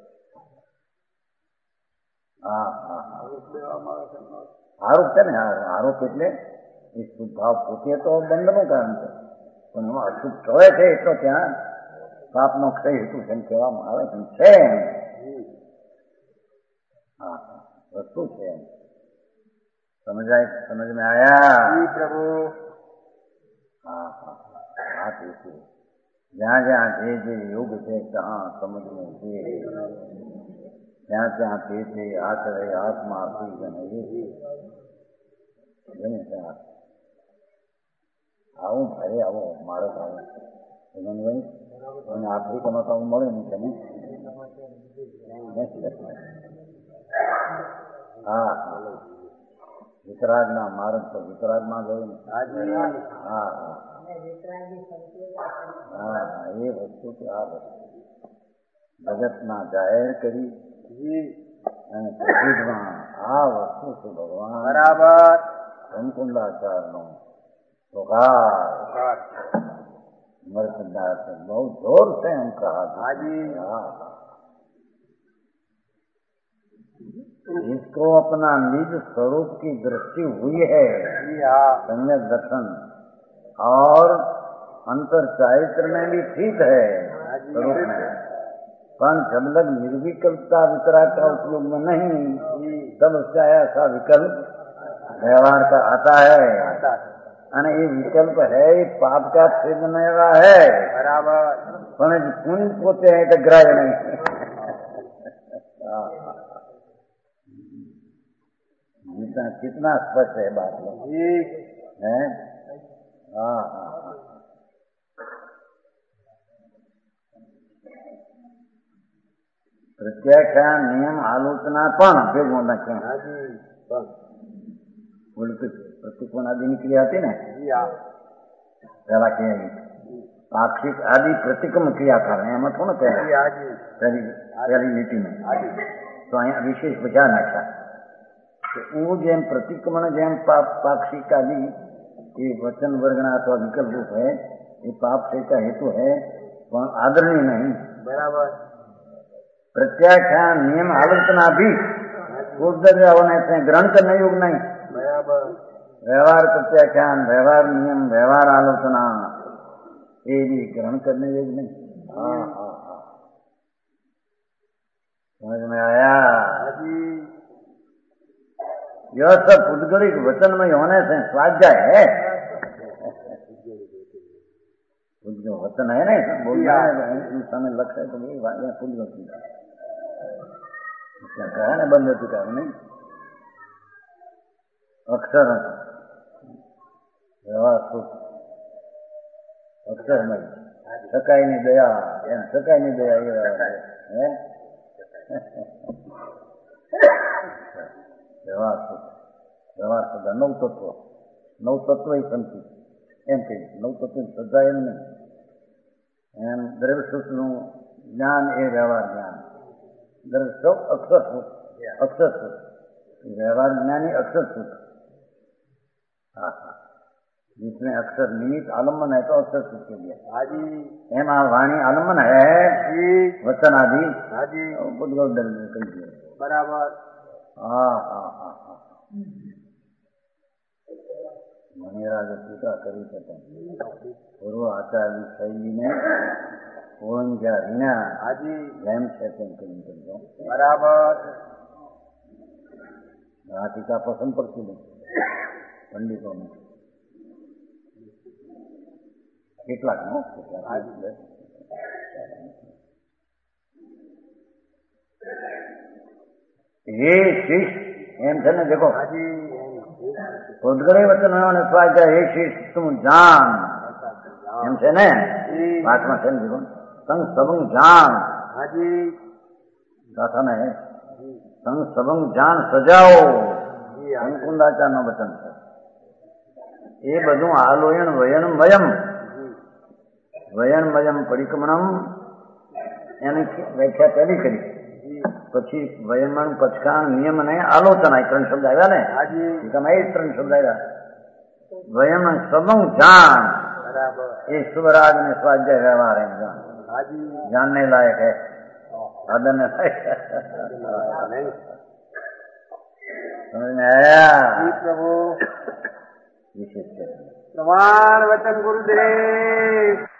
हाँ हाँ आरोप है ना आरोप એટલે એ શુભ ભાવ પોતે તો બંધનું કારણ છે પણ એમાં અશુભ કહે છે એટલો ત્યાં પાપનો ક્ષય હેતુ છે કહેવામાં આવે છે हाँ वस्तु છે समझ समझ में आया जी प्रभु हाँ हाँ बात ऐसी जहाँ जहाँ जे जे योग છે तहाँ समझने से ત્યાં ત્યાં તે તે આચરે આત્મા આપી જને આવું ઘરે આવો મારો આવું ભાઈ અને આફ્રિકામાં તો આવું મળે નહીં તમે હા હા વિતરાગના માર્ગ તો વિતરાગમાં ગયું હા હા હા હા એ વસ્તુ કે આ વસ્તુ જગતના જાહેર કરી અને પ્રસિદ્ધમાં આ વસ્તુ છે ભગવાન બરાબર બ્રહ્મકુંડાચારનો પગાર मर्कदार से बहुत जोर से हम कहा हाँ जी। जिसको अपना निज स्वरूप की दृष्टि हुई है, सम्यक दर्शन, और अंतर चारित्र में भी ठीक है स्वरूप में, पर जब तक निर्विकल्पता वितराग का उपयोग में नहीं, तब उसका ऐसा विकल्प व्यवहार का आता है। અને એ વિકલ્પ है पाप का छेदने वाला है बराबर, પણ पुण्य पोते है तो ग्राह्य नहीं। कितना कितना स्पष्ट है बात है। हाँ हाँ प्रत्याख्यान नियम आलोचना पण ભેગું નાખ્યું। उल्टी प्रतिकोण आदि ની क्रिया હતી ને, પેલા કે पाक्षिक आदि प्रतिक्रम क्रिया कर रहे हैं, हम थोड़ा कह रहे हैं पहली पहली नीति में, तो अँ विशेष विचार नाखा कि वो जेम प्रतिक्रमण जेम पाप पाक्षिक आदि ये वचन वर्गना अथवा विकल्प रूप है, ये पाप से का हेतु है, पर आदरणीय नहीं। बराबर। प्रत्याख्यान नियम आलोचना भी उद्धर होने से ग्रहण करने योग्य नहीं। बराबर। व्यवहार प्रत्याख्यान, व्यवहार नियम, व्यवहार आलोचना ये भी ग्रहण करने योग्य नहीं। हाँ हाँ हाँ समझ में आया? यह सब उद्गलित वचन में होने से स्वाध्याय है। जो वचन है ना बोलना है समय लक्ष्य तो नहीं वाद्य फूल गति क्या कहा ना बंद चुका नहीं अक्षर व्यवहार सुख अक्षर में सकाई नहीं दया एम सकाई नहीं दया ये है व्यवहार सुख व्यवहार सदा नौ तत्व नौ तत्व ही संति एम कही नौ तत्व श्रद्धा एम नहीं एम द्रव्य सुख નું ज्ञान ए व्यवहार ज्ञान द्रव्य सुख अक्षर सुख अक्षर सुख व्यवहार ज्ञानी अक्षर सुख। हाँ हाँ जिसमें अक्षर निमित्त आलम्बन है तो अक्षर सुख के लिए एम वाणी आलम्बन है वचन आदि बुद्धगौर दर्ज कर दिए। बराबर। हाँ हाँ हाँ हाँ मणिराज टीका करी सकते पूर्व आचार्य शैली ने ओंजा रीना हाजी जैम सेटिंग करी करते। बराबर। आ टीका पसंद पड़ती नहीं पंडितों में કેટલાક નો ये शीश एम थे ना देखो उद्गले वचन ने स्वाध्याय हे शीश तुम जान एम से ने बात में से देखो संग सबंग जान हाजी गाथा ने संग सबंग जान सजाओ अंकुंदाचार नो वचन ये બધું આલોયણ વયન મયમ વયન મયમ પરિક્રમણમ એની વ્યાખ્યા પહેલી કરી પછી વયનમણ પચકાણ નિયમ અને આલોચના એ ત્રણ શબ્દ આવ્યા ને એ ત્રણ શબ્દ આવ્યા વયન સબંગ જાન એ શુભરાગ ने स्वाध्याय व्यवहार है जानने लायक है साधन समझ में आया प्रभु विशेष प्रमाण वचन गुरुदेव।